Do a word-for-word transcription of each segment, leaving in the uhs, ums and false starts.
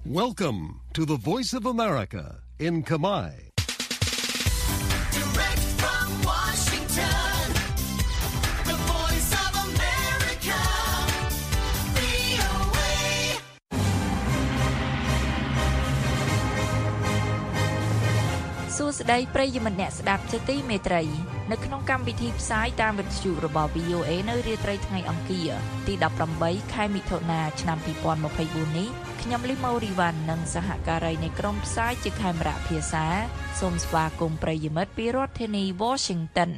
Welcome to the Voice of America in Khmer. Direct from Washington, the Voice of America, វី អូ เอសួស្តីប្រិយមិត្តអ្នកស្ដាប់ជាទីមេត្រីនៅក្នុងកម្មវិធីផ្សាយតាមវិទ្យុរបស់ វី អូ เอ នៅរាត្រីថ្ងៃអង្គារទីដប់ប្រាំបីខែមិថុនាឆ្នាំពីរពាន់ម្ភៃបួននេះខ្ញុំលីម៉ូរីវ៉ាន់និងសហការីនៃក្រុមផ្សាយជាខេមរៈភាសាសូមស្វាគមន៍ប្រិយមិត្តពីរដ្ឋធានី Washington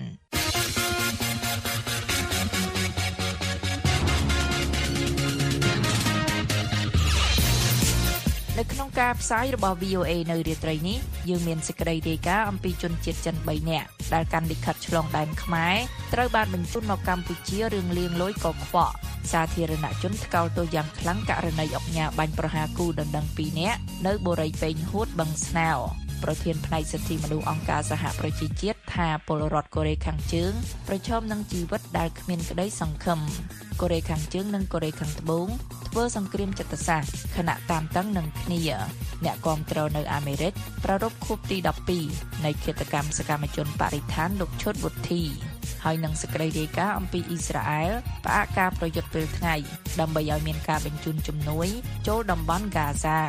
នៅក្នុងការផ្សាយរបស់ វី អូ เอ នៅរាត្រីនេះយើងមានសេចក្តីរាយការណ៍អំពីជនជាតិចិនបីនាក់ដែលកាន់លិខិតឆ្លងដែនខ្មែរត្រូវបានបញ្ជូនមកកម្ពុជារឿងលាងលុយកខ្វក់សាធារណជនថ្កោលទោសយ៉ាងខ្លាំងករណីអុកញ៉ាបាញ់ប្រហារគូដណ្ដឹងពីរនាក់នៅបូរីពេញហួតបឹងស្នោប្រធានផ្នែកសិទ្ធិមនុស្សអង្គការសហប្រជាជាតិថាពលរដ្ឋកូរ៉េខាងជើងប្រឈមនឹងជីវិតដែលគ្មានក្តីសង្ឃឹមកូរ៉េខាងជើងនិងកូរ៉េខាងត្បូងធ្វើសង្គ្រាមចិត្តសាស្ត្រខណៈតាមតឹងនឹងគ្នាអ្នកគាំទ្រនៅអាមេរិកប្រារព្ធខួបទីដប់ពីរនៃឃាតកម្មសកម្មជនបរិស្ថានលោកឈុតវុធី ហើយនឹងសេចក្តីរាយការណ៍អំពីអ៊ីស្រាអែលផ្អាកការប្រយុទ្ធពេលថ្ងៃដើម្បីឲ្យមានការបញ្ជូនជំនួយចូលតំបន់ហ្គាហ្សា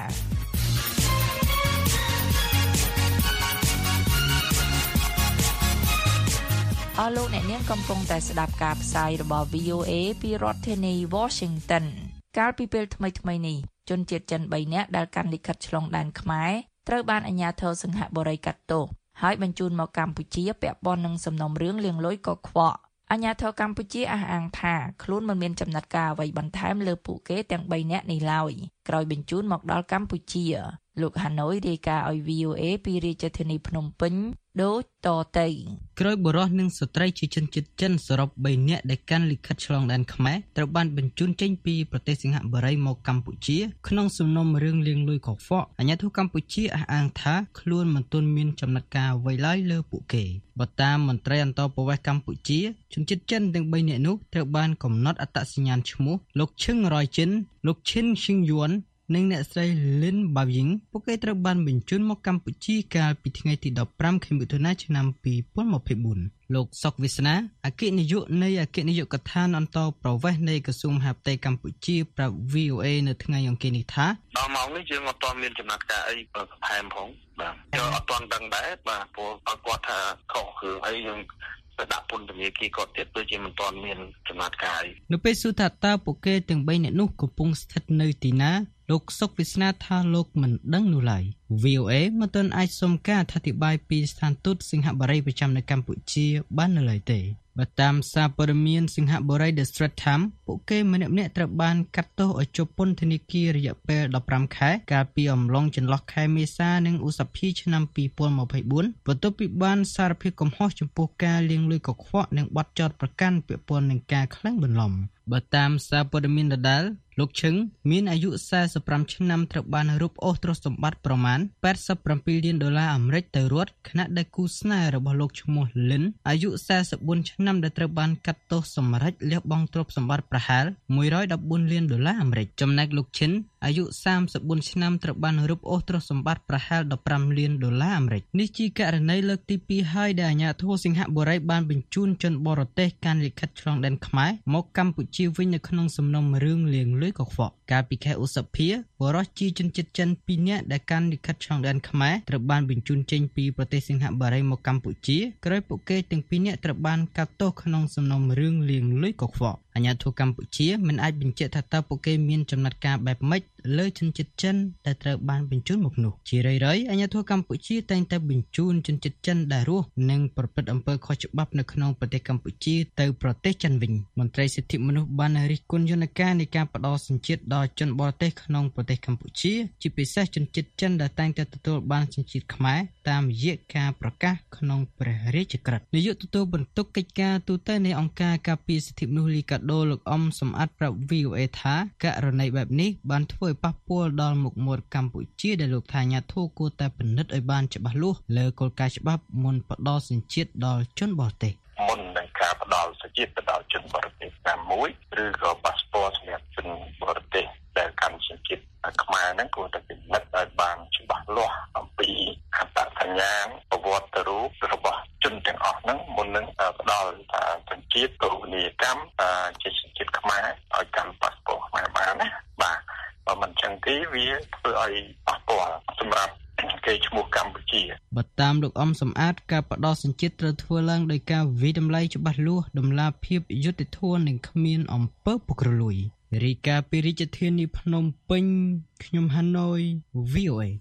អស់លោកអ្នកនាងកំពុងតែស្ដាប់ការផ្សាយរបស់ វី អូ เอ ពីរដ្ឋធានី Washington កាលពីពេលថ្មីៗនេះជនជាតិចិនបីនាក់ដែលកាន់លិខិតឆ្លងដែនខ្មែរត្រូវបានអាជ្ញាធរសិង្ហបុរីកាត់ទោសហើយបញ្ជូនមកកម្ពុជាពាក់ព័ន្ធនឹងសំណុំរឿងលាងលុយកខ្វក់អាជ្ញាធរកម្ពុជាអះអាងថាខ្លួនមិនមានចំណាត់ការអ្វីបន្ថែមលើពួកគេទាំងបីនាក់នេះឡើយក្រោយបញ្ជូនមកដល់កម្ពុជាលោកហាណូយរាយការណ៍ឲ្យ វី អូ เอ ពីរាជធានីភ្នំពេញដូចតទៅក្រោយបរិះនឹងស្ត្រីជាជនជាតិចិនសរុបបីនាក់ដែលកាន់លិខិតឆ្លងដែនខ្មែរត្រូវបានបញ្ជូនចេញពីប្រទេសសិង្ហបុរីមកកម្ពុជាក្នុងសំណុំរឿងលាងលុយកខ្វក់អាជ្ញាធរកម្ពុជាអះអាងថាខ្លួនមិនទាន់មានចំណាត់ការអ្វីឡើយលើពួកគេបើតាមមន្ត្រីអន្តរប្រវេសន៍កម្ពុជាជនជាតិចិនទាំងបីនាក់នោះត្រូវបានកំណត់អត្តសញ្ញាណឈ្មោះលោកឈឹងរយជិនលោកឈិនឈឹងយួននិងអ្នកស្រីលិនបាវីងពួកគេត្រូវបានបញ្ជូនមកកម្ពុជាកាលពីថ្ងៃទីដប់ប្រាំខែមិថុនាឆ្នាំពីរពាន់ម្ភៃបួនលោកសុកវិស្នាអគ្គនាយកនៃអគ្គនាយកដ្ឋានអន្តរប្រវេសន៍នៃក្រសួងមហាផ្ទៃកម្ពុជាប្រាប់ វី អូ เอ នៅថ្ងៃអង្គារនេះថាដល់ម៉ោងនេះយើងអត់ទាន់មានចំណាត់ការអីបន្ថែមផងបាទយើងអត់ទាន់ដឹងដែរបាទព្រោះគាត់ថាខុសគឺអីយើងទៅដាក់ពន្ធនាគារគាត់ទៀតដូចជាមិនទាន់មានចំណាត់ការអីនៅពេលសួរថាតើពួកគេទាំងបីនាក់នោះកំពុងស្ថិតនៅទីណាលោកសុកវិស្នាថាលោកមិនដឹងនោះឡើយ វី អូ เอ មិនទាន់អាចសុំការអធិប្បាយពីស្ថានទូតសិង្ហបុរីប្រចាំនៅកម្ពុជាបាននៅឡើយទេបើតាមសារព័ត៌មានសិង្ហបុរី The Straits Times ពួកគេម្នាក់ៗត្រូវបានកាត់ទោសឲ្យជាប់ពន្ធនាគាររយៈពេលដប់ប្រាំខែកាលពីអំឡុងចន្លោះខែមេសានិងឧសភាឆ្នាំពីរពាន់ម្ភៃបួនបន្ទាប់ពីបានសារភាពកំហុសចំពោះការលាងលុយកខ្វក់និងបទចោទប្រកាន់ពាក់ព័ន្ធនឹងការក្លែងបន្លំបើតាមសារព័ត៌មានដដែលលោកឈឹងមានអាយុសែសិបប្រាំឆ្នាំត្រូវបានរឹបអូសទ្រព្យសម្បត្តិប្រមាណប៉ែតសិបប្រាំពីរលានដុល្លារអាមេរិកទៅរដ្ឋខណៈដែលគូស្នេហ៍របស់លោកឈ្មោះលិនអាយុសែសិបបួនឆ្នាំដែលត្រូវបានកាត់ទោសសម្រេចលះបង់ទ្រព្យសម្បត្តិប្រហែលមួយរយដប់បួនលានដុល្លារអាមេរិកចំណែកលោកឈិនអាយុសាមសិបបួនឆ្នាំត្រូវបានរឹបអូសទ្រព្យសម្បត្តិប្រហែលដប់ប្រាំលានដុល្លារអាមេរិកនេះជាករណីលើកទីពីរហើយដែលអាជ្ញាធរសិង្ហបុរីបានបញ្ជូនជនបរទេសកាន់លិខិតឆ្លងដែនខ្មែរមកកម្ពុជាវិញនៅក្នុងសំណុំរឿងលាងលុយកខ្វក់កាលពីខែឧសភាបរិះជាជនជាតិចិនពីរនាក់ដែលកាន់លិខិតឆ្លងដែនខ្មែរត្រូវបានបញ្ជូនចេញពីប្រទេសសិង្ហបុរីមកកម្ពុជាក្រោយពួកគេទាំងពីរនាក់ត្រូវបានកាត់ទោសក្នុងសំណុំរឿងលាងលុយកខ្វក់អាជ្ញាធរកម្ពុជាមិនអាចបញ្ជាក់ថាតើពួកគេមានចំណាត់ការបែបម៉េចលើជនជាតិចិនដែលត្រូវបានបញ្ជូនមកនោះជារឿយៗអាជ្ញាធរកម្ពុជាតែងតែបញ្ជូនជនជាតិចិនដែលរស់និងប្រព្រឹត្តអំពើខុសច្បាប់នៅក្នុងប្រទេសកម្ពុជាទៅប្រទេសចិនវិញមន្ត្រីសិទ្ធិមនុស្សបានរិះគន់យន្តការនៃការផ្តល់សញ្ជាតិដល់ជនបរទេសក្នុងប្រទេសកម្ពុជាជាពិសេសជនជាតិចិនដែលតែងតែទទួលបានសញ្ជាតិខ្មែរតាមរយៈការប្រកាសក្នុងព្រះរាជក្រឹត្យនាយកទទួលបន្ទុកកិច្ចការទូតនៃអង្គការការពារសិទ្ធិមនុស្សលីកាដូលោកអំសំអាតប្រាប់ វី អូ เอ ថាករណីបែបនេះបានធ្វើឲ្យប៉ះពាល់ដល់មុខមាត់កម្ពុជាដែលលោកថាអាជ្ញាធរគួរតែពិនិត្យឲ្យបានច្បាស់លាស់លើគោលការណ៍ច្បាប់មុនផ្ដល់សញ្ជាតិដល់ជនបរទេសមុននឹងការផ្ដល់សញ្ជាតិទៅដល់ជនបរទេសណាមួយឬក៏ប៉ាសពតសម្រាប់ជនបរទេសដែលកាន់សញ្ជាតិខ្មែរហ្នឹងគួរតែពិនិត្យមិនចឹងទេវាធ្វើឲ្យប៉ះពាល់សម្រាប់គេឈ្មោះកម្ពុជាបើតាមលោកអំសំអាតការបដោះសញ្ជាតិត្រូវធ្វើឡើងដោយការវិតម្លៃច្បាស់លាស់ដំណាភាពយុត្តិធម៌និងគ្មានអំពើពុករលួយរាយការណ៍ពីរាជធានីភ្នំពេញខ្ញុំហាណូយ វី អូ เอ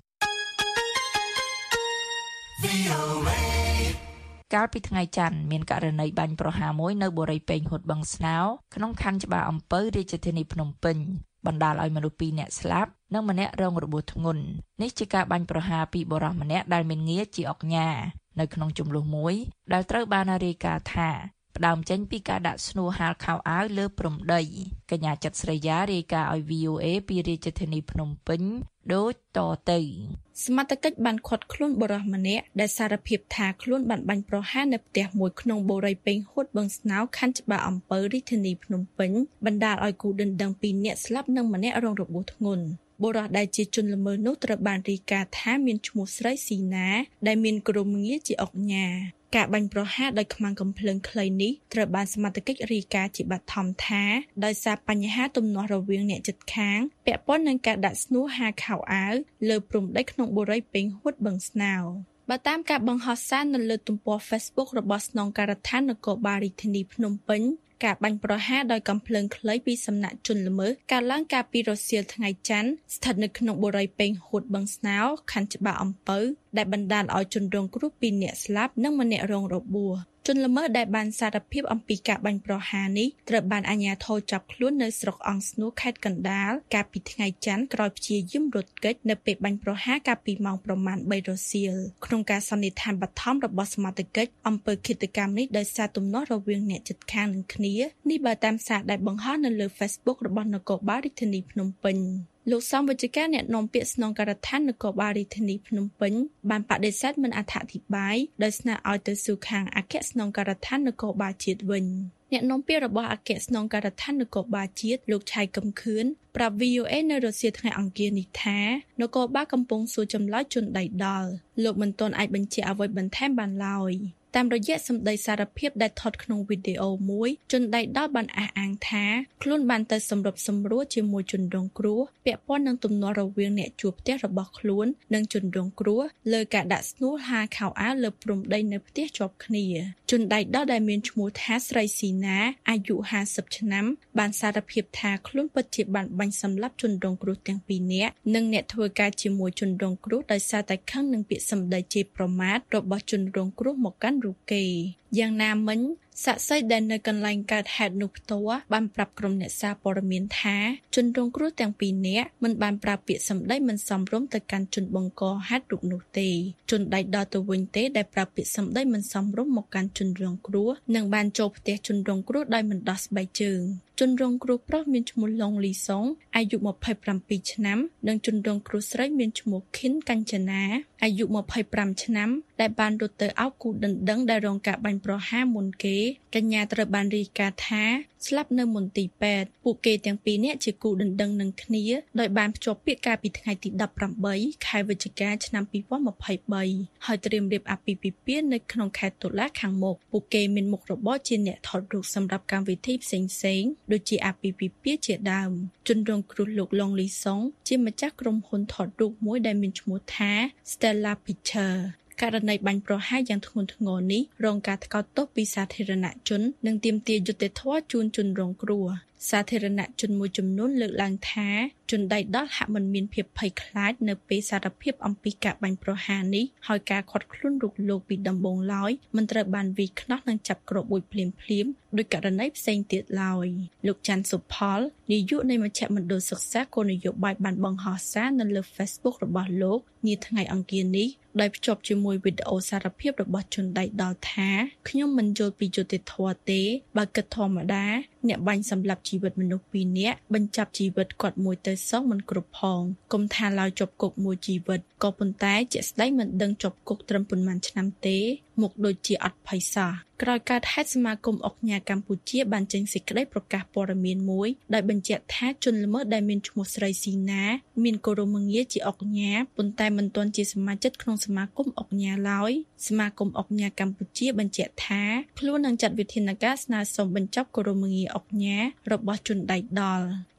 កាលពីថ្ងៃច័ន្ទមានករណីបាញ់ប្រហារមួយនៅបូរីពេញហួតបឹងស្នោក្នុងខណ្ឌច្បារអំពៅរាជធានីភ្នំពេញបណ្ដាលឲ្យមនុស្សពីរនាក់ស្លាប់និងម្នាក់រងរបួសធ្ងន់នេះជាការបាញ់ប្រហារពីបុរសម្នាក់ដែលមានងារជាអុកញ៉ានៅក្នុងជម្លោះមួយដែលត្រូវបានរាយការណ៍ថាផ្ដើមចេញពីការដាក់ស្នួរហាលខោអាវលើព្រំដីកញ្ញាចិត្តស្រីយ៉ារាយការណ៍ឲ្យ វី អូ เอ ពីរាជធានីភ្នំពេញដូចតទៅសមត្ថកិច្ចបានឃាត់ខ្លួនបុរសម្នាក់ដែលសារភាពថាខ្លួនបានបាញ់ប្រហារនៅផ្ទះមួយក្នុងបូរីពេញហួតបឹងស្នោខណ្ឌច្បារអំពៅរាជធានីភ្នំពេញបណ្ដាលឲ្យគូដណ្ដឹងពីរនាក់ស្លាប់និងម្នាក់រងរបួសធ្ងន់បុរសដែលជាជនល្មើសនោះត្រូវបានរាយការណ៍ថាមានឈ្មោះស្រីស៊ីណាដែលមានក្រុមងារជាអុកញ៉ាការបាញ់ប្រហារដោយខ្មាំងកំភ្លើងខ្លីនេះត្រូវបានសមត្ថកិច្ចរាយការណ៍ជាបឋមថាដោយសារបញ្ហាទំនាស់រវាងអ្នកជិតខាងពាក់ព័ន្ធនឹងការដាក់ស្នួរហាលខោអាវលើព្រំដីក្នុងបូរីពេញហួតបឹងស្នោបើតាមការបង្ហោះសារនៅលើទំព័រ Facebook របស់ស្នងការដ្ឋាននគរបាលរាជធានីភ្នំពេញការបាញ់ប្រហារដោយកំភ្លើងខ្លីពីសំណាក់ជនល្មើសកើតឡើងកាលពីរសៀលថ្ងៃច័ន្ទស្ថិតនៅក្នុងបូរីពេញហួតបឹងស្នោខណ្ឌច្បារអំពៅដែលបណ្ដាលឲ្យជនរងគ្រោះពីរនាក់ស្លាប់និងម្នាក់រងរបួសជនល្មើសដែលបានសារភាពអំពីការបាញ់ប្រហារនេះត្រូវបានអាជ្ញាធរចាប់ខ្លួននៅស្រុកអង្គស្នួរខេត្តកណ្ដាលកាលពីថ្ងៃច័ន្ទក្រោយព្យាយាមរត់គេចនៅពេលបាញ់ប្រហារកាលពីម៉ោងប្រមាណបីរសៀលក្នុងការសន្និដ្ឋានបឋមរបស់សមត្ថកិច្ចអំពើឃាតកម្មនេះដោយសារទំនាស់រវាងអ្នកជិតខាងនឹងគ្នានេះបើតាមសារដែលបង្ហោះនៅលើ Facebook របស់នគរបាលរាជធានីភ្នំពេញលោកសំវិជ្ជការអ្នកនាំពាក្យស្នងការដ្ឋាននគរបាលរាជធានីភ្នំពេញបានបដិសេធមិនអត្ថាធិប្បាយដោយស្នើឲ្យទៅស៊ូខាងអគ្គស្នងការដ្ឋាននគរបាលជាតិវិញអ្នកនាំពាក្យរបស់អគ្គស្នងការដ្ឋាននគរបាលជាតិលោកឆៃកំខឿនប្រាប់ វី អូ เอ នៅរសៀលថ្ងៃអង្គារនេះថានគរបាលកំពុងសួរចម្លើយជនដៃដល់លោកមិនទាន់អាចបញ្ជាក់អ្វីបន្ថែមបានឡើយតាមរយៈសម្ដីសារភាពដែលថតក្នុងវីដេអូមួយជនដៃដល់បានអះអាងថាខ្លួនបានទៅសម្របសម្រួលជាមួយជនរងគ្រោះពាក់ព័ន្ធនឹងទំនាស់រវាងអ្នកជួលផ្ទះរបស់ខ្លួននិងជនរងគ្រោះលើការដាក់ស្នួលហាលខោអាវលើព្រំដីនៅផ្ទះជាប់គ្នាជនដៃដល់ដែលមានឈ្មោះថាស្រីស៊ីណាអាយុហាសិបឆ្នាំបានសារភាពថាខ្លួនពិតជាបានបាញ់សម្លាប់ជនរងគ្រោះទាំងពីរនាក់និងអ្នកធ្វើការជាមួយជនរងគ្រោះដោយសារតែខឹងនឹងពាក្យសម្ដីជេរប្រមាថរបស់ជនរងគ្រោះមកកាន់រូបគេយ៉ាងណាមិញសាក់សីដែលនៅកន្លែងកើតហេតុនោះផ្ទាល់បានប្រាប់ក្រុមអ្នកសារព័ត៌មានថាជនរងគ្រោះទាំងពីរនាក់មិនបានប្រើពាក្យសម្ដីមិនសមរម្យទៅកាន់ជនបង្កហេតុរូបនោះទេជនដៃដល់ទៅវិញទេដែលប្រើពាក្យសម្ដីមិនសមរម្យមកកាន់ជនរងគ្រោះនិងបានចូលផ្ទះជនរងគ្រោះដោយមិនដោះស្បែកជើងជនរងគ្រោះប្រុសមានឈ្មោះឡុងលីសុងអាយុម្ភៃប្រាំពីរឆ្នាំនិងជនរងគ្រោះស្រីមានឈ្មោះខិនកញ្ចនាអាយុម្ភៃប្រាំឆ្នាំដែលបានរត់ទៅអោបគូដណ្ដឹងដែលរងការបាញ់ប្រហារមុនគេកញ្ញាត្រូវបានរាយការណ៍ថាស្លាប់នៅមន្ទីរពេទ្យពួកគេទាំងពីរនាក់ជាគូដណ្ដឹងនឹងគ្នាដោយបានភ្ជាប់ពាក្យកាលពីថ្ងៃទីដប់ប្រាំបីខែវិច្ឆិកាឆ្នាំពីរពាន់ម្ភៃបីហើយត្រៀមរៀបអាពាហ៍ពិពាហ៍នៅក្នុងខែតុលាខាងមុខពួកគេមានមុខរបរជាអ្នកថតរូបសម្រាប់កម្មវិធីផ្សេងៗដូចជាអាពាហ៍ពិពាហ៍ជាដើមជនរងគ្រោះលោកឡុងលីសុងជាម្ចាស់ក្រុមហ៊ុនថតរូបមួយដែលមានឈ្មោះថា Stella Pictureករណីបាញ់ប្រហារយ៉ាងធ្ងន់ធ្ងរនេះរងការថ្កោលទោសពីសាធារណជននិងទាមទារយុត្តិធម៌ជូនជនរងគ្រោះសាធារណជនមួយចំនួនលើកឡើងថាជនដៃដល់ហាក់មិនមានភាពភ័យខ្លាចនៅពេលសារភាពអំពីការបាញ់ប្រហារនេះហើយការឃាត់ខ្លួនរូបលោកពីដំបូងឡើយមិនត្រូវបានវាយខ្នោះនិងចាប់ក្របួចភ្លាមភ្លាមដោយករណីផ្សេងទៀតឡើយលោកច័ន្ទសុផលនាយកនៃមជ្ឈមណ្ឌលសិក្សាគោលនយោបាយបានបង្ហោះសារនៅលើ Facebook របស់លោកនាថ្ងៃអង្គារនេះដោយភ្ជាប់ជាមួយវីដេអូសារភាពរបស់ជនដៃដល់ថាខ្ញុំមិនយល់ពីយុត្តិធម៌ទេបើគិតធម្មតាអ្នកបាញ់សម្លាប់ជីវិតមនុស្សពីរនាក់បញ្ចប់ជីវិតគាត់មួយទៅសងមិនគ្រប់ផងគុំថាឡើយជាប់គុកមួយជីវិតក៏ប៉ុន្តែជាក់ស្ដែងមិនដឹងជាប់គុកត្រឹមប៉ុន្មានឆ្នាំទេមុខដូចជាអត់ភ័យសោះក្រោយកើតហេតុសមាគមអុកញ៉ាកម្ពុជាបានចេញសេចក្តីប្រកាសព័ត៌មានមួយដោយបញ្ជាក់ថាជនល្មើសដែលមានឈ្មោះស្រីស៊ីណាមានគោរមងារជាអុកញ៉ាប៉ុន្តែមិនទាន់ជាសមាជិកក្នុងសមាគមអុកញ៉ាឡើយសមាគមអុកញ៉ាកម្ពុជាបញ្ជាក់ថាខ្លួននឹងចាត់វិធានការស្នើសុំបញ្ចប់គោរមងារអុកញ៉ារបស់ជនដៃដល់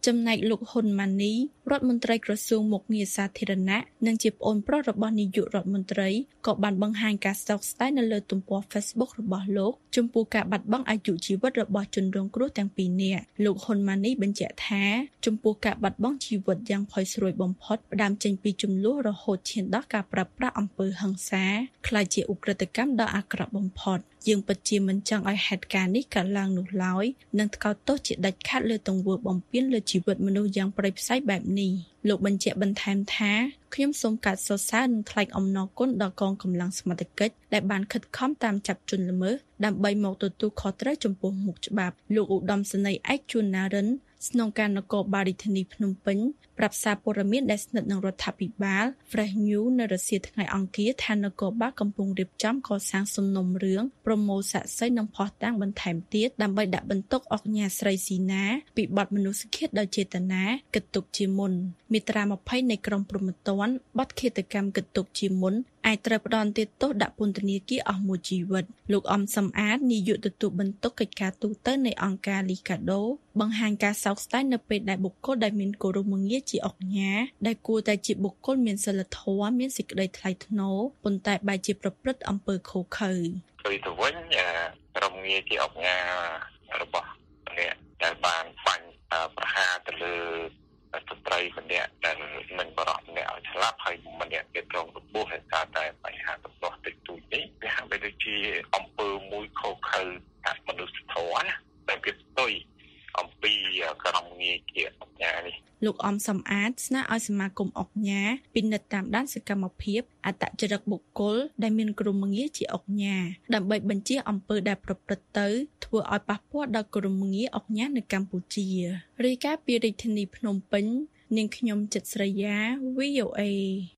ចំណែកលោកហ៊ុនម៉ាណីរដ្ឋមន្ត្រីក្រសួងមុខងារសាធារណៈនិងជាប្អូនប្រុសរបស់នាយករដ្ឋមន្ត្រីក៏បានបង្ហាញការសោកស្ដាយនៅលើទំព័រ Facebook របស់លោកចំពោះការបាត់បង់អាយុជីវិតរបស់ជនរងគ្រោះទាំងពីរនាក់លោកហ៊ុនម៉ាណីបញ្ជាក់ថាចំពោះការបាត់បង់ជីវិតយ៉ាងផុយស្រួយបំផុតផ្ដើមចេញពីចំនួនរហូតឈានដល់ការប្រើប្រាស់អំពើហិង្សាក្លាយជាឧក្រិដ្ឋកម្មដ៏អាក្រក់បំផុតយើងពិតជាមិនចង់ឲ្យហេតុការណ៍នេះកើតឡើងនោះឡើយនិងថ្កោលទោសជាដាច់ខាតលើទង្វើបំពានលើជីវិតមនុស្សយ៉ាងព្រៃផ្សៃបែបនេះលោកបញ្ជាក់បន្ថែមថាខ្ញុំសូមកាត់សរសើរនិងថ្លែងអំណរគុណដល់កងកម្លាំងសមត្ថកិច្ចដែលបានខិតខំតាមចាប់ជនល្មើសដើម្បីមកទទួលខុសត្រូវចំពោះមុខច្បាប់លោកឧត្តមសេនីយ៍ឯកជួនណារិនស្នងការនគរបាលរាជធានីភ្នំពេញប្រាប់សារព័ត៌មានដែលស្និទ្ធនឹងរដ្ឋាភិបាល Fresh News នៅរសៀលថ្ងៃអង្គារថានគរបាលកំពុងរៀបចំកសាងសំណុំរឿងប្រមូលសាក្សីនិងភស្តុតាងបន្ថែមទៀតដើម្បីដាក់បន្ទុកអុកញ៉ាស្រីស៊ីណាពីបទមនុស្សឃាតដោយចេតនាគិតទុកជាមុនមាត្រាยี่สิบនៃក្រមព្រហ្មទណ្ឌបទឃាតកម្មគិតទុកជាមុនអាចត្រូវផ្ដន្ទាទោសដាក់ពន្ធនាគារអស់មួយជីវិតលោកអំសំអាតនាយកទទួលបន្ទុកកិច្ចការទូតនៃអង្គការលីកាដូបង្ហាញការសោកស្ដាយនៅពេលដែលបុគ្គលដែលមានគោរពមងារជាអុកញ៉ាដែលគួរតែជាបុគ្គលមានសីលធម៌មានសេចក្តីថ្លៃថ្នូរប៉ុន្តែបែរជាប្រព្រឹត្តអំពើឃោរឃៅទៅទៅវិញក្រុមងារជាអុកញ៉ារបស់អ្នកដែលបានបាញ់ប្រហារទៅលើស្ត្រីម្នាក់ដែលមិនបរោះម្នាក់ឲ្យស្លាប់ហើយម្នាក់ទៀតរងរបួសហើយថាតែបញ្ហាបន្លោះតិចតួចនេះវាហាក់បីដូចជាអំពើមួយខុសខើអមនុស្សធម៌ណាតែវាផ្ទុយអំពីក្រុមងារជាអុកញ៉ានេះលោកអំសំអាតស្នើឲ្យសមាគមអុកញ៉ាពិនិត្យតាមដានសកម្មភាពអត្តចរិតបុគ្គលដែលមានក្រុមងារជាអុកញ៉ាដើម្បីបញ្ជាអំពើដែលប្រព្រឹត្តទៅធ្វើឲ្យប៉ះពាល់ដល់ក្រុមងារអុកញ៉ានៅកម្ពុជារាយការណ៍ពីរាជធានីភ្នំពេញនាងខ្ញុំចិត្តស្រីយ៉ា វី អូ អេ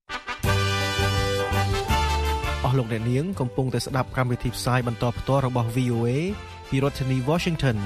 អស់លោកអ្នកនាងកំពុងតែស្ដាប់កម្មវិធីផ្សាយបន្តផ្ទាល់របស់ វី អូ អេ ពីរដ្ឋធានី Washington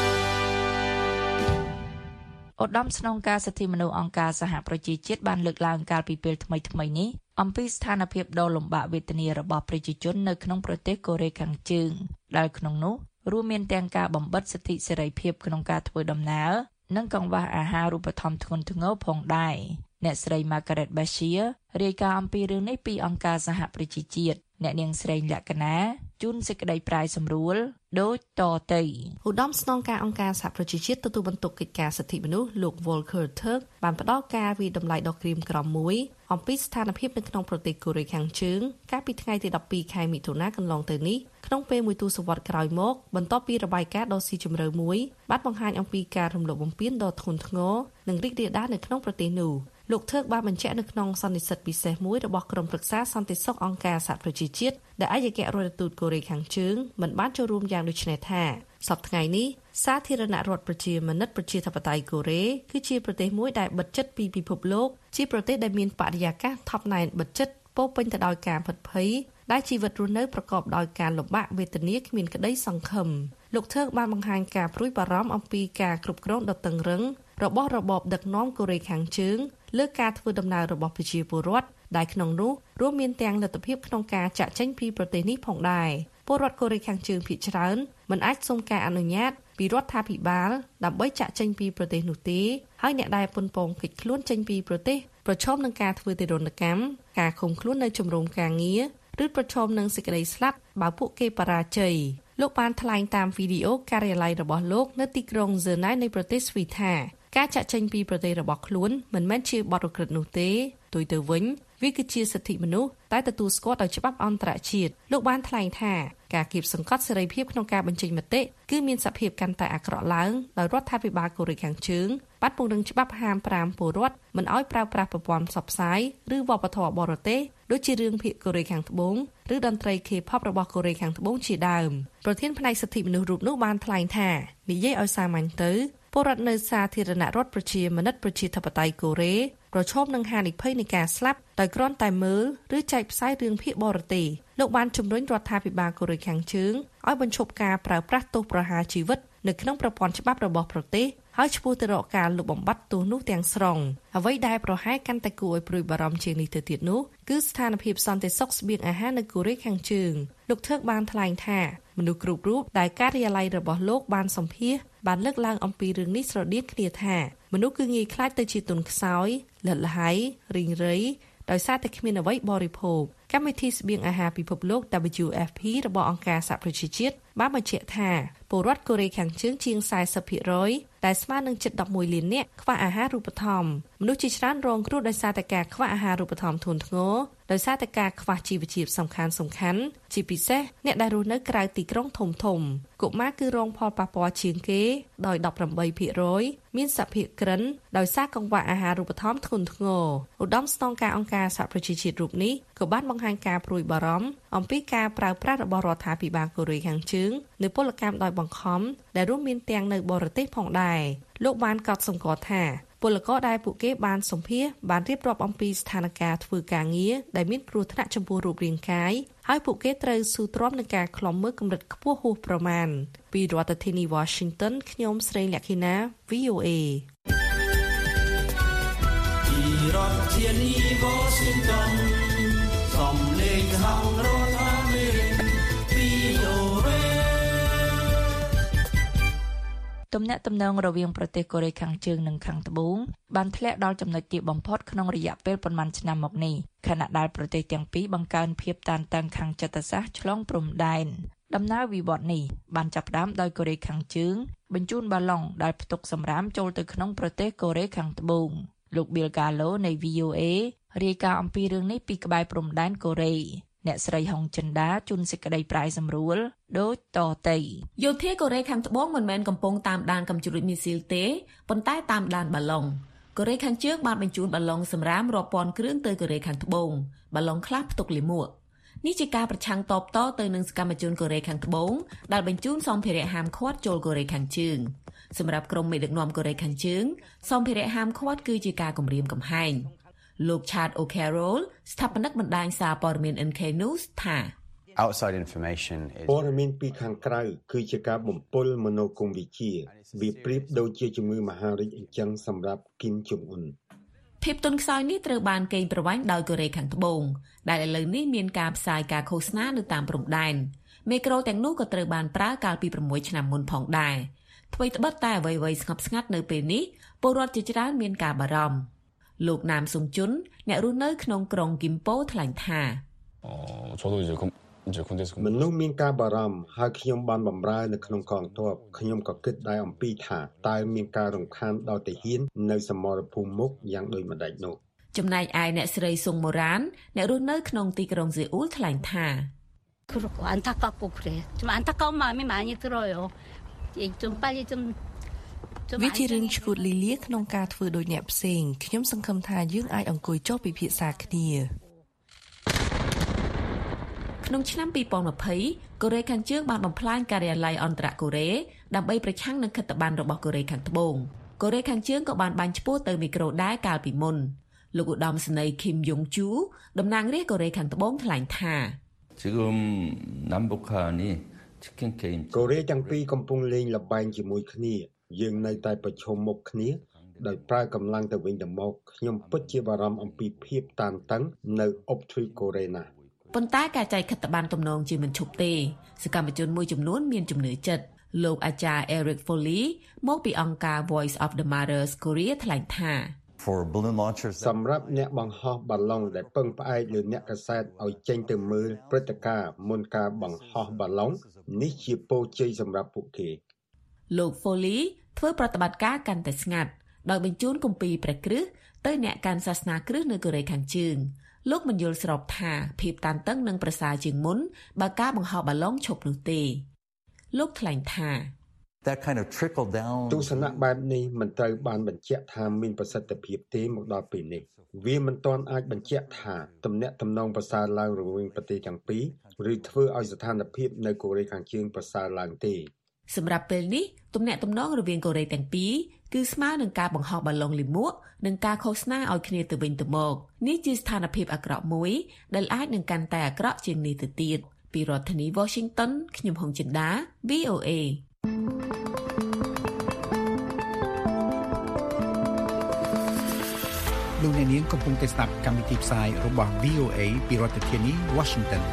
ឧត្តមស្នងការសិទ្ធិមនុស្សអង្គការសហប្រជាជាតិបានលើកឡើងកាលពីពេលថ្មីៗនេះអំពីស្ថានភាពដ៏លំបាកវេទនារបស់ប្រជាជននៅក្នុងប្រទេសកូរ៉េខាងជើងដែលក្នុងនោះរួមមានទាំងការបំបិទសិទ្ធិសេរីភាពក្នុងការធ្វើដំណើរនិងកង្វះអាហារូបត្ថម្ភធ្ងន់ធ្ងរផងដែរអ្នកស្រី Margaret Bashir រាយការណ៍អំពីរឿងនេះពីអង្គការសហប្រជាជាតិអ្នកនាងស្រីលក្ខណាជូនសេចក្តីប្រាយសម្រួលដូចតទៅឧត្តមស្នងការអង្គការសហប្រជាជាតិទទួលបន្ទុកកិច្ចការសិទ្ធិមនុស្សលោក Volker Turk បានផ្ដល់ការវិតម្លៃដ៏ក្រៀមក្រំមួយអំពីស្ថានភាពនៅក្នុងប្រទេសកូរ៉េខាងជើងកាលពីថ្ងៃទីដប់ពីរខែមិថុនាកន្លងទៅនេះក្នុងពេលមួយទសវត្សរ៍ក្រោយមកបន្ទាប់ពីរបាយការណ៍ដ៏ស៊ីជម្រៅមួយបានបង្ហាញអំពីការរំលោភបំពានដ៏ធ្ងន់ធ្ងរនិងរីករាលដាលនៅក្នុងប្រទេសនោះលោកថើកបានបញ្ជាក់នៅក្នុងសន្និសីទពិសេសមួយរបស់ក្រុមប្រឹក្សាសន្តិសុខអង្គការសហប្រជាជាតិដែលឯកអគ្គរដ្ឋទូតកូរ៉េខាងជើងមិនបានចូលរួមយ៉ាងដូចនេះថាសប្តាហ៍ថ្ងៃនេះសាធារណរដ្ឋប្រជាមានិតប្រជាធិបតេយ្យកូរ៉េគឺជាប្រទេសមួយដែលបិទជិតពីពិភពលោកជាប្រទេសដែលមានបរិយាកាសថប់ណែនបិទជិតពោពេញទៅដោយការភិតភ័យដែលជីវិតរស់នៅប្រកបដោយការលំបាកវេទនាគ្មានក្តីសង្ឃឹមលោកថើកបានបង្ហាញការព្រួយបារម្ភអំពីការគ្រប់គ្រងដ៏តឹងរ៉ឹងរបស់របបដឹកនាំកូរ៉េខាងជើងលើការធ្វើដំណើររបស់ប្រជាពលរដ្ឋដែលក្នុងនោះរួមមានទាំងលទ្ធភាពក្នុងការចាក់ចេញពីប្រទេសនេះផងដែរពលរដ្ឋកូរ៉េខាងជើងភាគច្រើនមិនអាចសុំការអនុញ្ញាតពីរដ្ឋាភិបាលដើម្បីចាក់ចេញពីប្រទេសនោះទេហើយអ្នកដែលប៉ុនប៉ងគេចខ្លួនចេញពីប្រទេសប្រឈមនឹងការធ្វើទារុណកម្មការឃុំខ្លួននៅជំរំការងារឬប្រឈមនឹងសេចក្តីស្លាប់បើពួកគេបរាជ័យលោកបានថ្លែងតាមវីដេអូការិយាល័យរបស់លោកនៅទីក្រុងហ្សឺណៃនៃប្រទេសស្វីសថាការចាក់ចេញពីប្រទេសរបស់ខ្លួនមិនមែនជាបទឧក្រិដ្ឋនោះទេផ្ទុយទៅវិញវាគឺជាសិទ្ធិមនុស្សតែទទួលស្គាល់ដោយច្បាប់អន្តរជាតិលោកបានថ្លែងថាការគៀបសង្កត់សេរីភាពក្នុងការបញ្ចេញមតិគឺមានសភាពកាន់តែអាក្រក់ឡើងដោយរដ្ឋាភិបាលកូរ៉េខាងជើងបានពង្រឹងច្បាប់ហាមប្រាមពលរដ្ឋមិនឲ្យប្រើប្រាស់ប្រព័ន្ធផ្សព្វផ្សាយឬវប្បធម៌បរទេសដូចជារឿងភាគកូរ៉េខាងត្បូងឬតន្ត្រី K-pop របស់កូរ៉េខាងត្បូងជាដើមប្រធានផ្នែកសិទ្ធិមនុស្សរូបនោះបានថ្លែងថានិយាយឲ្យសាមញ្ញទៅពលរដ្ឋនៅសាធារណរដ្ឋប្រជាមានិតប្រជាធិបតេយ្យកូរ៉េប្រឈមនឹងហានិភ័យនៃការស្លាប់ដោយគ្រាន់តែមើលឬចែកផ្សាយរឿងភាគបរទេសលោកបានជំរុញរដ្ឋាភិបាលកូរ៉េខាងជើងឲ្យបញ្ឈប់ការប្រើប្រាស់ទោសប្រហារជីវិតនៅក្នុងប្រព័ន្ធច្បាប់របស់ប្រទេសហើយឈ្មោះទៅរកការលុបបំបាត់ទោសនោះទាំងស្រុងអ្វីដែលប្រហែលកាន់តែគួរឲ្យព្រួយបារម្ភជាងនេះទៅទៀតនោះគឺស្ថានភាពសន្តិសុខស្បៀងអាហារនៅកូរ៉េខាងជើងលោកថើកបានថ្លែងថាមនុស្សគ្រប់រូបដែលការិយាល័យរបស់លោកបានសម្ភាសបានលើកឡើងអំពីរឿងនេះស្រដៀងគ្នាថាមនុស្សគឺងាយខ្លាចទៅជាទុនខ្សោយលិតលហើយរីងរៃដោយសារតែគ្មានអ្វីបរិភោគកម្មវិធីស្បៀងអាហារពិភពលោក W F P របស់អង្គការសហប្រជាជាតិបានបញ្ជាក់ថាពលរដ្ឋកូរ៉េខាងជើងជាង สี่สิบភាគរយ ដែលស្មើនឹងជិត ដប់មួយលាននាក់ខ្វះអាហារូបត្ថម្ភមនុស្សជាច្រើនរងគ្រោះដោយសារតែការខ្វះអាហារូបត្ថម្ភធ្ងន់ធ្ងរដោយសារតែការខ្វះជីវជាតិសំខាន់សំខាន់ជាពិសេសអ្នកដែលរស់នៅក្រៅទីក្រុងធំធំកុមារគឺរងផលប៉ះពាល់ជាងគេដោយ ដប់ប្រាំបីភាគរយ មានសភាពក្រិនដោយសារកង្វះអាហារូបត្ថម្ភធ្ងន់ធ្ងរឧត្តមស្នងការអង្គការសហប្រជាជាតិរូបនេះក៏បានបង្ហាញការព្រួយបារម្ភអំពីការប្រើប្រាស់របស់រដ្ឋាភិបាលកូរ៉េខាងជើងនៅពលកម្មដោយបង្ខំដែលរួមមានទាំងនៅបរទេសផងដែរលោកបានកត់សម្គាល់ថាពលករដែលពួកគេបានសម្ភាសបានរៀបរាប់អំពីស្ថានភាពធ្វើការងារដែលមានគ្រោះថ្នាក់ចំពោះរូបរាងកាយហើយពួកគេត្រូវស៊ូទ្រាំនឹងការឃ្លាំមើលកម្រិតខ្ពស់ហួសប្រមាណពីរដ្ឋធានី Washington ខ្ញុំស្រីលក្ខិណា V O A ពីរដ្ឋធានី Washington សំឡេងហៅរដ្ឋអាមេរិក V O A ទំនាក់ទំនងរវាងប្រទេសកូរ៉េខាងជើងនិងខាងត្បូងបានធ្លាក់ដល់ចំណុចទាបបំផុតក្នុងរយៈពេលប៉ុន្មានឆ្នាំមកនេះខណៈដែលប្រទេសទាំងពីរបង្កើនភាពតានតឹងខាងចិត្តសាស្ត្រឆ្លងព្រំដែនដំណើរវិវត្តន៍នេះបានចាប់ផ្ដើមដោយកូរ៉េខាងជើងបញ្ជូនបាឡុងដែលផ្ទុកសម្រាមចូលទៅក្នុងប្រទេសកូរ៉េខាងត្បូងលោក Bill Gallo នៃ V O A រាយការណ៍អំពីរឿងនេះពីក្បែរព្រំដែនកូរ៉េអ្នកស្រីហុងចិនដាជួនសេចក្តីប្រាយសម្រួលដូចតទៅយោធាកូរ៉េខាងត្បូងមិនមែនកំពុងតាមដានកាំជ្រួចមីស៊ីលទេប៉ុន្តែតាមដានបាឡុងកូរ៉េខាងជើងបានបញ្ជូនបាឡុងសម្រាមរាប់ពាន់គ្រឿងទៅកូរ៉េខាងត្បូងបាឡុងខ្លះផ្ទុកលាមកនេះជាការប្រឆាំងតបតទៅនឹងសកម្មជនកូរ៉េខាងត្បូងដែលបញ្ជូនសម្ភារៈហាមឃាត់ចូលកូរ៉េខាងជើងសម្រាប់ក្រុមមេដឹកនាំកូរ៉េខាងជើងសម្ភារៈហាមឃាត់គឺជាការគំរាមកំហែងលោក Chad O'Carroll ស្ថាបនិកបណ្ដាញសារព័ត៌មាន N K News ថា outside information is ព័ត៌មានពីខាងក្រៅគឺជាការបំពុលមនោគមវិជ្ជាវាប្រៀបដូចជាជំងឺមហារីកអញ្ចឹងសម្រាប់គីមចុងអ៊ុនភាពទន់ខ្សោយនេះត្រូវបានកេងប្រវ័ញ្ចដោយកូរ៉េខាងត្បូងដែលឥឡូវនេះមានការផ្សាយការឃោសនានៅតាមព្រំដែនមេក្រូទាំងនោះក៏ត្រូវបានប្រើកាលពីប្រាំមួយឆ្នាំមុនផងដែរអ្វីត្បិតតែអ្វីៗស្ងប់ស្ងាត់នៅពេលនេះពលរដ្ឋជាច្រើនមានការបារម្ភលោកណាមសុងជុនអ្នករស់នៅក្នុងក្រុងគីមប៉ូថ្លែងថាមនុស្សមានការបារម្ភហើយខ្ញុំបានបម្រើនៅក្នុងកងទ័ពខ្ញុំក៏គិតដែរអំពីថាតើមានការរំខានដល់ទាហាននៅសមរភូមិមុខយ៉ាងដូចម្ដេចនោះចំណែកឯអ្នកស្រីសុងម៉ូរ៉ានអ្នករស់នៅក្នុងទីក្រុងសេអ៊ូលថ្លែងថាវាជារឿងឈួតលីលាក្នុងការធ្វើដោយអ្នកផ្សេងខ្ញុំសង្ឃឹមថាយើងអាចអង្គុយចុះពិភាក្សាគ្នាក្នុងឆ្នាំពីរពាន់ម្ភៃកូរ៉េខាងជើងបានបំផ្លាញការិយាល័យអន្តរកូរ៉េដើម្បីប្រឆាំងនឹងខិត្តប័ណ្ណរបស់កូរ៉េខាងត្បូងកូរ៉េខាងជើងក៏បានបាញ់ឆ្ពោះទៅមីក្រូដែរកាលពីមុនលោកឧត្តមសេនីយ៍ Kim Yong Chu តំណាងរាស្ត្រកូរ៉េខាងត្បូងថ្លែងថាកូរ៉េទាំងពីរកំពុងលេងល្បែងជាមួយគ្នាយើងនៅតែប្រឈមមុខគ្នាដោយប្រើកម្លាំងទៅវិញទៅមកខ្ញុំពិតជាបារម្ភអំពីភាពតានតឹងនៅអុបទ្វីបកូរ៉េណាប៉ុន្តែការចែកខិត្តប័ណ្ណទំនងជាមិនឈប់ទេសកម្មជនមួយចំនួនមានជំនឿចិត្តលោកអាចារ្យ Eric Foley មកពីអង្គការ Voice of the Mothers Korea ថ្លែងថាសម្រាប់អ្នកបង្ហោះបាឡុងដែលពឹងផ្អែកលើអ្នកកាសែតឲ្យចេញទៅមើលព្រឹត្តិការណ៍មុនការបង្ហោះបាឡុងនេះជាពរជ័យសម្រាប់ពួកគេលោក Foley ធ្វើប្រតិបត្តិការកាន់តែស្ងាត់ដោយបញ្ជូនគម្ពីរព្រះគ្រិស្តទៅអ្នកកាន់សាសនាគ្រិស្តនៅកូរ៉េខាងជើងលោកមិនយល់ស្របថាភាពតានតឹងនឹងប្រសើរជាងមុនបើការបង្ហោះបាឡុងឈប់នោះទេលោកថ្លែងថា That kind of trickle down ទស្សនៈបែបនេះមិនត្រូវបានបញ្ជាក់ថាមានប្រសិទ្ធភាពទេមកដល់ពេលនេះវាមិនទាន់អាចបញ្ជាក់ថាទំនាក់ទំនងប្រសើរឡើងរវាងប្រទេសទាំងពីរឬធ្វើឲ្យស្ថានភាពនៅកូរ៉េខាងជើងប្រសើរឡើងទេសម្រាប់ពេលនេះទំនាក់ទំនងរវាងកូរ៉េទាំងពីរគឺស្មើនឹងការបង្ហោះបាឡុងលាមកនិងការឃោសនាឲ្យគ្នាទៅវិញទៅមកនេះជាស្ថានភាពអាក្រក់មួយដែលអាចនឹងកាន់តែអាក្រក់ជាងនេះទៅទៀតពីរដ្ឋធានី Washington ខ្ញុំហុងចិន្តា V O A លោកអ្នកនាងកំពុងតែស្ដាប់កម្មវិធីផ្សាយរបស់ វី អូ เอ ពីរដ្ឋធានី Washington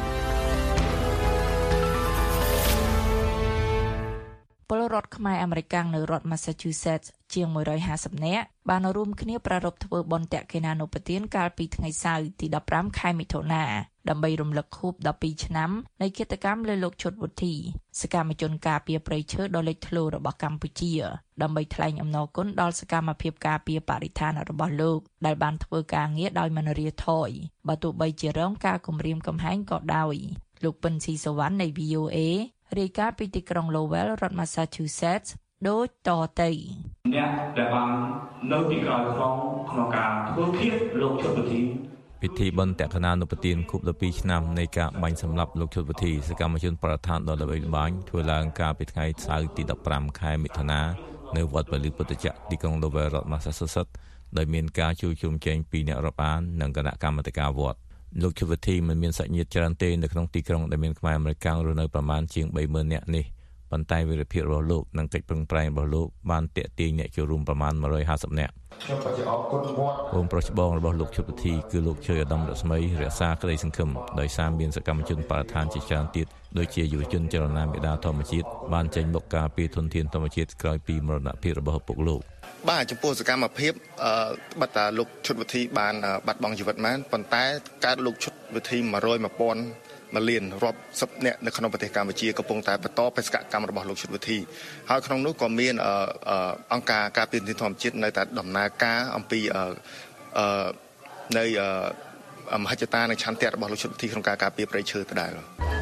ពលរដ្ឋខ្មែរអាមេរិកនៅរដ្ឋ Massachusetts ជាងមួយរយห้าสิบនាក់បានរួមគ្នាប្រារព្ធធ្វើបុណ្យទាក់កេណានុប្បទានកាលពីថ្ងៃសៅរ៍ទីដប់ប្រាំខែមិថុនាដើម្បីរំលឹកខួបដប់ពីរឆ្នាំនៃគតិកម្មលើលោកឈុតវុធី សកម្មជនការពារព្រៃឈើដ៏លេចធ្លោរបស់កម្ពុជាដើម្បីថ្លែងអំណរគុណដល់សកម្មភាពការពារបរិស្ថានរបស់លោកដែលបានធ្វើការងារដោយមិនរាថយបើទោះបីជារងការគំរាមកំហែងក៏ដោយលោកពិនស៊ីសវណ្ណនៃ វី អូ เอ រាយការណ៍ពីទីក្រុង Lowell រដ្ឋ Massachusetts ដូចតទៅអ្នកដែលបាននៅពីក្រោយខ្នងក្នុងការធ្វើភាពលោកឈុតវុធីពិធីបុណ្យទាក់កេណានុប្បទានខួបដប់ពីរឆ្នាំនៃការបាញ់សម្លាប់លោកឈុតវុធីសកម្មជនបរិស្ថានដ៏ល្បីល្បាញធ្វើឡើងកាលពីថ្ងៃសៅរ៍ទីដប់ប្រាំខែមិថុនានៅវត្តពលិពុទ្ធចក្រទីក្រុង Lowell រដ្ឋ Massachusetts ដោយមានការជួបជុំជែងពីអ្នករាប់អាននិងគណៈកម្មាធិការវត្តលោកឈុតវុធីមិនមានសាច់ញាតិច្រើនទេនៅក្នុងទីក្រុងដែលមានខ្មែរអាមេរិករស់នៅប្រមាណជាងបីម៉ឺននាក់នេះប៉ុន្តែវីរភាពរបស់លោកនិងកិច្ចប្រឹងប្រែងរបស់លោកបានទាក់ទាញអ្នកចូលរួមប្រមាណមួយរយห้าสิบនាក់ខ្ញុំក៏ជាអរគុណវត្តបងប្រុសច្បងរបស់លោកឈុតវុធីគឺលោកជ័យឧត្តមរស្មីរក្សាក្តីសង្ឃឹមដោយសារមានសកម្មជនបរិស្ថានជាច្រើនទៀតដូចជាយុវជនចលនាមេដាធម្មជាតិបានចេញមុខការពីធនធានធម្មជាតិក្រោយពីមរណភាពរបស់ឪពុកលោកបាទចំពោះសកម្មភាពអឺបាត់តាលោកឈុតវុធីបានបាត់បង់ជីវិតមែនប៉ុន្តែកើតលោកឈុតវុធីមួយរយមួយពាន់មួយលានរាប់សិបនាក់នៅក្នុងប្រទេសកម្ពុជាកំពុងតែបន្តបេសកកម្មរបស់លោកឈុតវុធីហើយក្នុងនោះក៏មានអង្គការការពារធនធានធម្មជាតិនៅតែដំណើរការអំពីអឺនៅមហិច្ឆតានិងឆន្ទៈរបស់លោកឈុតវុធីក្នុងការការពារព្រៃឈើដដែល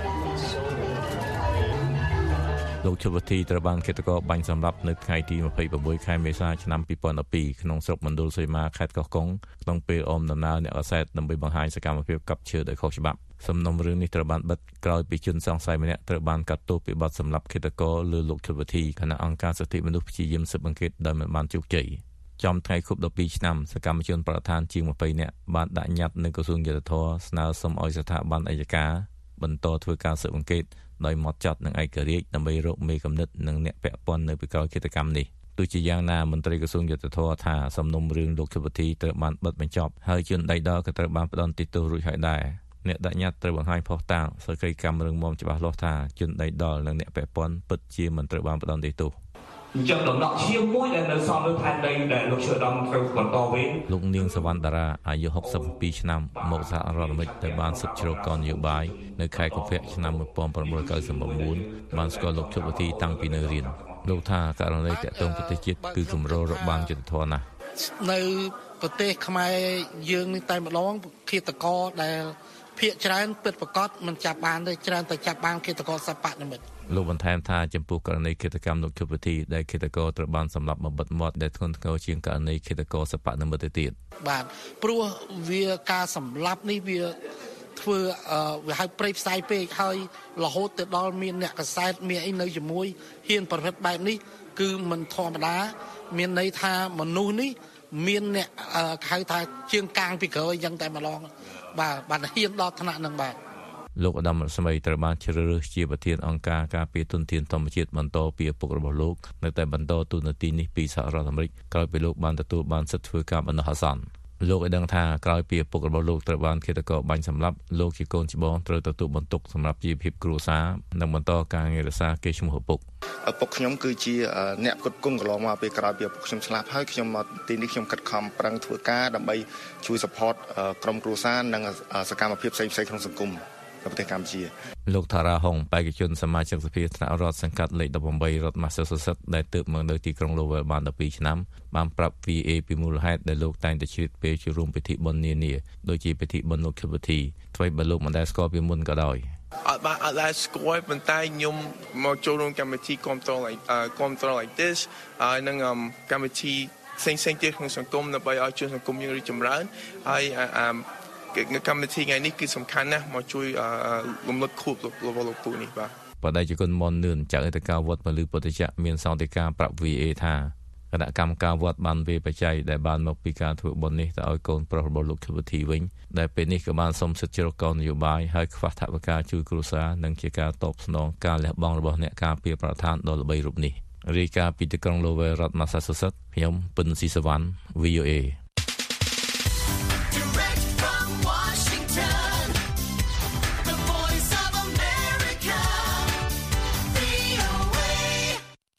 លោកឈុតវុធីត្រូវបានឃាតករបាញ់សម្លាប់នៅថ្ងៃទីยี่สิบหกខែមេសាឆ្នាំยี่สิบสิบสองក្នុងស្រុកមណ្ឌលសីមាខេត្តកោះកុងក្នុងពេលអមដំណើរអ្នកកសែតដើម្បីបង្ហាញសកម្មភាពកាប់ឈើដោយខុសច្បាប់សំណុំរឿងនេះត្រូវបានបិទក្រោយពីជនសង្ស័យម្នាក់ត្រូវបានកាត់ទោសពីបទសម្លាប់ឃាតករលើលោកឈុតវុធីគណៈអង្គការសិទ្ធិមនុស្សព្យាយាមស៊ើបអង្កេតដោយមិនបានជោគជ័យចំថ្ងៃខួបដប់ពីរឆ្នាំសកម្មជនបរិស្ថានជាងยี่สิบនាក់បានដាក់ញត្តិនៅក្រសួងយុតិធម៌ស្នើសុំឲ្យស្ថាប័នអัยការបន្តធ្វើការស៊ើបអង្កេតដោយហ្មត់ចត់និងឯករាជ្យដើម្បីរកមេកំណត់និងអ្នកពាក់ព័ន្ធនៅពីក្រោយឃាតកម្មនេះទោះជាយ៉ាងណាមន្ត្រីក្រសួងយុតិធម៌ថាសំណុំរឿងលោកឈុតវុធីត្រូវបានបិទបញ្ចប់ហើយជនដៃដល់ក៏ត្រូវបានផ្តន្ទាទោសរួចហើយដែរអ្នកដាក់ញត្តិត្រូវបង្ហាញភស្តុតាងសក្តិកម្មរឿងមុំច្បាស់លាស់ថាជនដៃដល់និងអ្នកពាក់ព័ន្ធពិតជាមិនត្រូវបានផ្តន្ទាទោសអញ្ចឹងដំណក់ឈាមមួយដែលនៅសល់លើផែនដីដែលលោកឈើដំត្រូវបន្តវិញលោកនាងសវណ្ណតារាអាយុหกสิบเจ็ดឆ្នាំមកសហរដ្ឋអាមេរិកដែលបានសិទ្ធិជ្រកកនយោបាយនៅខែកុម្ភៈឆ្នាំnineteen ninety-nineបានស្គាល់លោកឈុតវុធីតាំងពីនៅរៀនលោកថាករណីតាក់ទងប្រទេសជាតិគឺគម្រោងរបាំងយុត្តិធម៌ណាស់នៅប្រទេសខ្មែរយើងនេះតែម្ដងឃាតករដែលភាគច្រើនពិតប្រាកដមិនចាប់បានទេច្រើនតែចាប់បានឃាតករសព្វនិមិត្តលោកបន្ថែមថាចំពោះករណីឃាតកម្មលោកឈុតវុធីដែលឃាតករត្រូវបានសម្លាប់បំបិទមាត់ដែលធ្ងន់ធ្ងរជាងករណីឃាតករសព្វនិមិត្តទៅទៀតបាទព្រោះវាការសម្លាប់នេះវាធ្វើវាហៅព្រៃផ្សាយពេកហើយរហូតទៅដល់មានអ្នកកសែតមានអីនៅជាមួយហ៊ានប្រព្រឹត្តបែបនេះគឺមិនធម្មតាមានន័យថាមនុស្សនេះមានអ្នកហៅថាជើងកាងពីក្រោយអញ្ចឹងតែម្ដងបាទបានហ៊ានដល់ថ្នាក់ហ្នឹងបាទលោកឧត្តមរស្មីត្រូវបានជ្រើសរើសជាប្រធានអង្គការការពារទុនធានធម្មជាតិបន្តពីឪពុករបស់លោកនៅតែបន្តតួនាទីនេះពីសហរដ្ឋអាមេរិកក្រោយពីលោកបានទទួលបានសិទ្ធិធ្វើការបណ្ដោះអាសន្នលោកឲ្យដឹងថាក្រោយពីឪពុករបស់លោកត្រូវបានឃាតករបាញ់សម្លាប់លោកជាកូនច្បងត្រូវទទួលបន្ទុកសម្រាប់ជីវភាពគ្រួសារនិងបន្តការងាររក្សាកេរ្តិ៍ឈ្មោះឪពុកឪពុកខ្ញុំគឺជាអ្នកផ្គត់ផ្គង់កន្លងមកពេលក្រោយពីឪពុកខ្ញុំស្លាប់ហើយខ្ញុំមកទីនេះខ្ញុំខិតខំប្រឹងធ្វើការដើម្បីជួយ support ក្រុមគ្រួសារនិងសកម្មភាពផ្សេងៗក្នុងសង្គមនៅប្រទេសកម្ពុជាលោកថារ៉ាហុងបេក្ខជនសមាជិកសភាថ្នាក់រដ្ឋសង្កាត់លេខeighteenរដ្ឋ Massachusetts ដែលទើបមកនៅទីក្រុង Lowell បានtwelveឆ្នាំបានប្រាប់ វី អូ เอ ពីមូលហេតុដែលលោកតែងតែជ្រៀតពេលចូលរួមពិធីបុណ្យនានាដូចជាពិធីបុណ្យលោកឈុតវុធីថ្មីបើលោកមិនដែលស្គាល់ពីមុនក៏ដោយអត់បានអត់ដែលស្គាល់ប៉ុន្តែខ្ញុំមកចូលរួមកម្មវិធីគ្រប់គ្រង like គ្រប់គ្រង like this ហើយនឹងកម្មវិធីផ្សេងៗទៀតក្នុងសង្គមដើម្បីឲ្យជនសង្គមយើងរីកចម្រើនហើយកម្មវិធីថ្ងៃនេះគឺសំខាន់ណាស់មកជួយរំលឹកខួបរបស់លោកពូនេះបាទបដិជគុណមននឿនចៅអធិការវត្តពលិពុទ្ធចក្រមានសន្តិការប្រាប់ វី អូ เอ ថាគណៈកម្មការវត្តបានវេបច្ច័យដែលបានមកពីការធ្វើបុណ្យនេះទៅឲ្យកូនប្រុសរបស់លោកឈុតវុធីវិញដែលពេលនេះក៏បានសុំសិទ្ធិជ្រកកននយោបាយហើយខ្វះថវិកាជួយគ្រួសារនិងជាការតបស្នងការលះបង់របស់អ្នកការពារបរិស្ថានដ៏ល្បីរូបនេះរាយការណ៍ពីទីក្រុង Lowell រដ្ឋ Massachusetts ខ្ញុំពិនស៊ីសវណ្ណ វី អូ เอ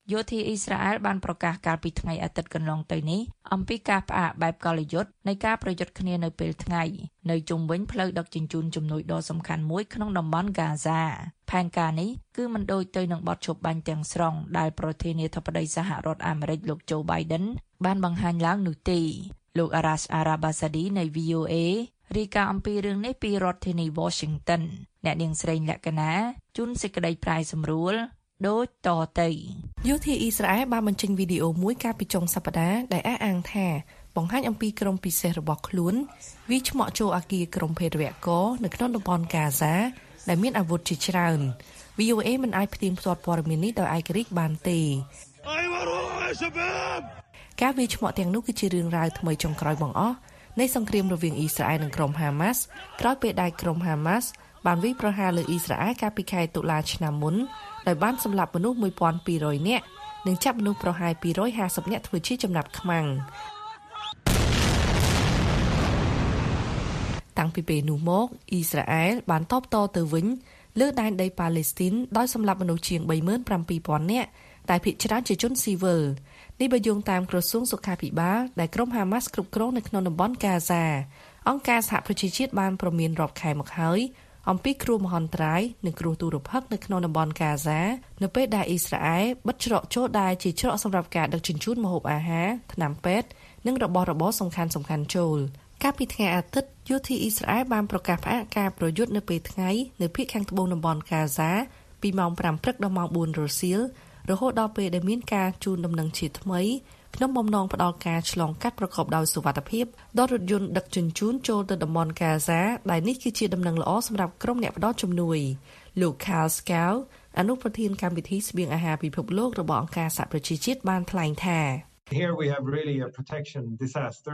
យោធាអ៊ីស្រាអែលបានប្រកាសកាលពីថ្ងៃអាទិត្យកន្លងទៅនេះអំពីការផ្អាកបែបកលយុទ្ធនៃការប្រយុទ្ធគ្នានៅពេលថ្ងៃនៅជុំវិញផ្លូវដឹកជញ្ជូនជំនួយដ៏សំខាន់មួយក្នុងតំបន់ហ្គាហ្សាផែនការនេះគឺមិនដូចទៅនឹងបទឈប់បាញ់ទាំងស្រុងដែលប្រធានាធិបតីសហរដ្ឋអាមេរិកលោកโจ Biden បានបង្ហាញឡើងនោះទេលោក Arash Arabasadi នៃ វី អូ អេ រាយការណ៍អំពីរឿងនេះពីរដ្ឋធានី Washington អ្នកនាងស្រីលក្ខណាជួនសេចក្តីប្រាយសម្រួលដូចតទៅយោធាអ៊ីស្រាអែលបានបញ្ចេញវីដេអូមួយកាលពីចុងសប្តាហ៍ដែលអះអាងថាបង្ហាញអំពីក្រុមពិសេសរបស់ខ្លួនវាឆ្មក់ចូលអគារក្រុមភេរវករនៅក្នុងតំបន់ហ្គាហ្សាដែលមានអាវុធជាច្រើន វី អូ អេ មិនអាចផ្ទៀងផ្ទាត់ព័ត៌មាននេះដោយឯករាជ្យបានទេការវាយឆ្មក់ទាំងនោះគឺជារឿងរ៉ាវថ្មីចុងក្រោយបង្អស់នៃសង្គ្រាមរវាងអ៊ីស្រាអែលនិងក្រុមហាម៉ាស់ក្រោយពេលដែលក្រុមហាម៉ាស់បានវាយប្រហារលើអ៊ីស្រាអែលកាលពីខែតុលាឆ្នាំមុនដោយបានសម្លាប់មនុស្សមួយពាន់ពីររយនាក់និងចាប់មនុស្សប្រហែលពីររយហាសិបនាក់ធ្វើជាចំណាប់ខ្មាំងតាំងពីពេលនោះមកអ៊ីស្រាអែលបានតបតទៅវិញលើដែនដីប៉ាឡេស្ទីនដោយសម្លាប់មនុស្សជាង បីម៉ឺនប្រាំពីរពាន់នាក់តែភាគច្រើនជាជនស៊ីវិលនេះបើយោងតាមក្រសួងសុខាភិបាលដែលក្រុមហាម៉ាស់គ្រប់គ្រងនៅក្នុងតំបន់ហ្គាហ្សាអង្គការសហប្រជាជាតិបានប្រមានរាប់ខែមកហើយអំពីគ្រោះមហន្តរាយនិងគ្រោះទូរភ័ក្រនៅក្នុងតំបន់ហ្គាហ្សានៅពេលដែលអ៊ីស្រាអែលបិទច្រកចូលដែលជាច្រកសម្រាប់ការដឹកជញ្ជូនម្ហូបអាហារថ្នាំពេទ្យនិងរបស់របរសំខាន់ៗចូលកាលពីថ្ងៃអាទិត្យយោធាអ៊ីស្រាអែលបានប្រកាសផ្អាកការប្រយុទ្ធនៅពេលថ្ងៃនៅភាគខាងត្បូងតំបន់ហ្គាហ្សាពីម៉ោងប្រាំព្រឹកដល់ម៉ោងបួនរសៀលរហូតដល់ពេលដែលមានការជូនដំណឹងជាថ្មីក្នុងបំណងផ្ដល់ការឆ្លងកាត់ប្រកបដោយសុវត្ថិភាពដល់រថយន្តដឹកជញ្ជូនចូលទៅតំបន់ហ្គាហ្សាដែលនេះគឺជាដំណឹងល្អសម្រាប់ក្រុមអ្នកផ្ដល់ជំនួយលោក Carl Skau អនុប្រធានកម្មវិធីស្បៀងអាហារពិភពលោករបស់អង្គការសហប្រជាជាតិបានថ្លែងថា Here we have really a protection disaster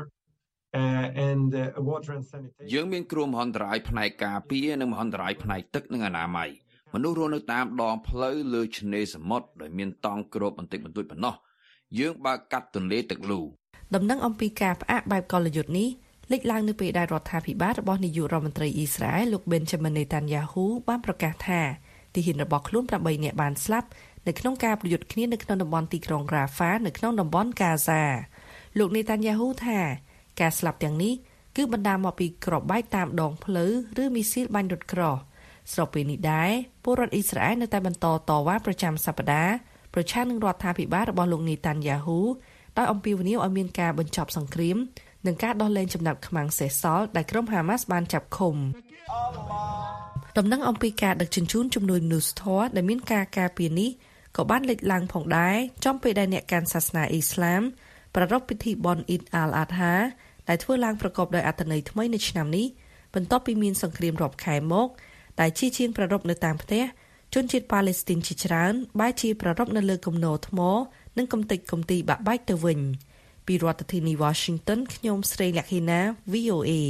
uh, and uh, water and sanitation យើងមានគ្រោះមហន្តរាយផ្នែកការពារនិងមហន្តរាយផ្នែកទឹកនិងអនាម័យមនុស្សរស់នៅតាមដងផ្លូវលើឆ្នេរសមុទ្រដែលមានតង់គ្របបន្តិចបន្តួចប៉ុណ្ណោះយើងបើកកាត់ទន្លេទឹកលូដំណឹងអំពីការផ្អាកបែបកលយុទ្ធនេះលេចឡើងនៅពេលដែលរដ្ឋាភិបាលរបស់នាយករដ្ឋមន្ត្រីអ៊ីស្រាអែលលោក Benjamin Netanyahu បានប្រកាសថាទាហានរបស់ខ្លួនប្រាំបីនាក់បានស្លាប់នៅក្នុងការប្រយុទ្ធគ្នានៅក្នុងតំបន់ទីក្រុង Rafah នៅក្នុងតំបន់ Gaza លោក Netanyahu ថាការស្លាប់ទាំងនេះគឺបណ្ដាលមកពីគ្រាប់បែកតាមដងផ្លូវឬមីស៊ីលបាញ់រថក្រោះស្របពេលនេះដែរពលរដ្ឋអ៊ីស្រាអែលនៅតែបន្តតវ៉ាប្រចាំសប្តាហ៍ប្រឆាំងនឹងរដ្ឋាភិបាលរបស់លោកនីតាន់យ៉ាហ៊ូដោយអំពាវនាវឲ្យមានការបញ្ចប់សង្គ្រាមនិងការដោះលែងចំណាប់ខ្មាំងសេសសល់ដែលក្រុមហាម៉ាស់បានចាប់ឃុំដំណឹងអំពីការដឹកជញ្ជូនជំនួយមនុស្សធម៌ដែលមានការការពារនេះក៏បានលេចឡើងផងដែរចំពេលដែលអ្នកកាន់សាសនាអ៊ីស្លាមប្រារព្ធពិធីបុណ្យអ៊ីដអាល់អាត់ហាដែលធ្វើឡើងប្រកបដោយអត្ថន័យថ្មីនៅឆ្នាំនេះបន្ទាប់ពីមានសង្គ្រាមរាប់ខែមកដែលជាជាងប្រារព្ធនៅតាមផ្ទះជនជាតិប៉ាឡេស្ទីនជាច្រើនបែរជាប្រារព្ធនៅលើគំនរថ្មនិងកំទេចកំទីបាក់បែកទៅវិញពីរដ្ឋធានី Washington ខ្ញុំស្រីលក្ខិណា វី អូ អេ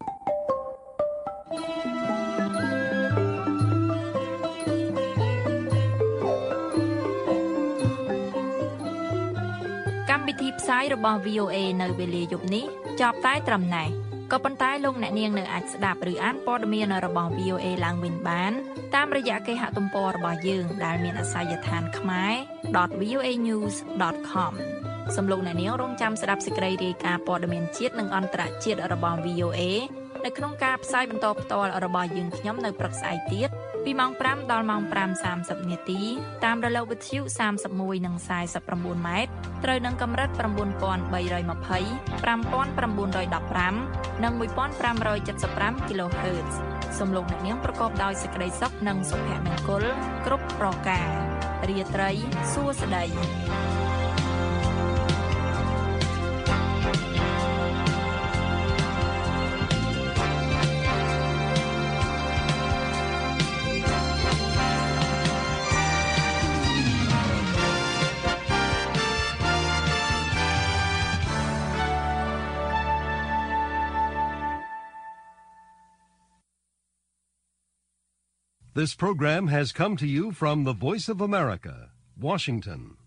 កម្មវិធីផ្សាយរបស់ វី អូ អេ នៅវេលាយប់នេះចប់តែត្រឹមណេះក៏ប៉ុន្តែលោកអ្នកនាងនៅអាចស្ដាប់ឬអានព័ត៌មានរបស់ វី អូ អេ ឡើងវិញបានតាមរយៈគេហទំព័ររបស់យើងដែលមានអាសយដ្ឋាន ខ្មែរ ដត វី អូ អេ ញូស ដត ខម សំឡេងអ្នកនាងរងចាំស្ដាប់សេចក្តីរាយការណ៍ព័ត៌មានជាតិនិងអន្តរជាតិរបស់ វី អូ អេ នៅក្នុងការផ្សាយបន្តផ្ទាល់របស់យើងខ្ញុំនៅព្រឹកស្អែកទៀតពីម៉ោងប្រាំដល់ម៉ោងប្រាំសាមសិបនាទីតាមរលកវិទ្យុសាមសិបមួយនិងសាយសិប៩ម៉ែត្រត្រូវនឹងកម្រិត៩បី២០ ៥៩១៥ និងមួយពាន់ប្រាំរយเจ็ดสิบห้า kHz សំឡេងអ្នកនាងប្រកបដោយសេចក្តីសុខនិងសុភមង្គលគ្រប់ប្រការរាត្រីសួស្តី This program has come to you from the Voice of America, Washington.